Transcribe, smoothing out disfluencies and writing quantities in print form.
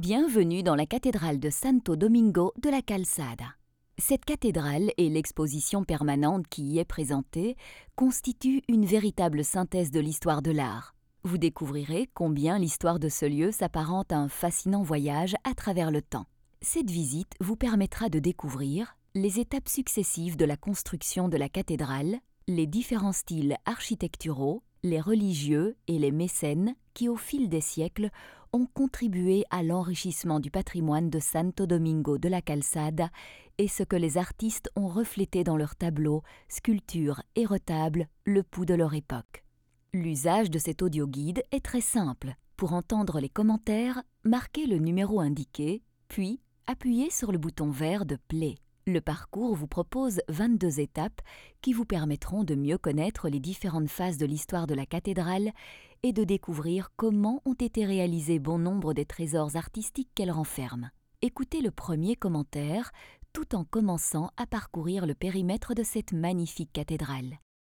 Bienvenue dans la cathédrale de Santo Domingo de la Calzada. Cette cathédrale et l'exposition permanente qui y est présentée constituent une véritable synthèse de l'histoire de l'art. Vous découvrirez combien l'histoire de ce lieu s'apparente à un fascinant voyage à travers le temps. Cette visite vous permettra de découvrir les étapes successives de la construction de la cathédrale, les différents styles architecturaux, les religieux et les mécènes qui, au fil des siècles, ont contribué à l'enrichissement du patrimoine de Santo Domingo de la Calzada et ce que les artistes ont reflété dans leurs tableaux, sculptures et retables, le pouls de leur époque. L'usage de cet audioguide est très simple. Pour entendre les commentaires, marquez le numéro indiqué, puis appuyez sur le bouton vert de Play. Le parcours vous propose 22 étapes qui vous permettront de mieux connaître les différentes phases de l'histoire de la cathédrale et de découvrir comment ont été réalisés bon nombre des trésors artistiques qu'elle renferme. Écoutez le premier commentaire tout en commençant à parcourir le périmètre de cette magnifique cathédrale.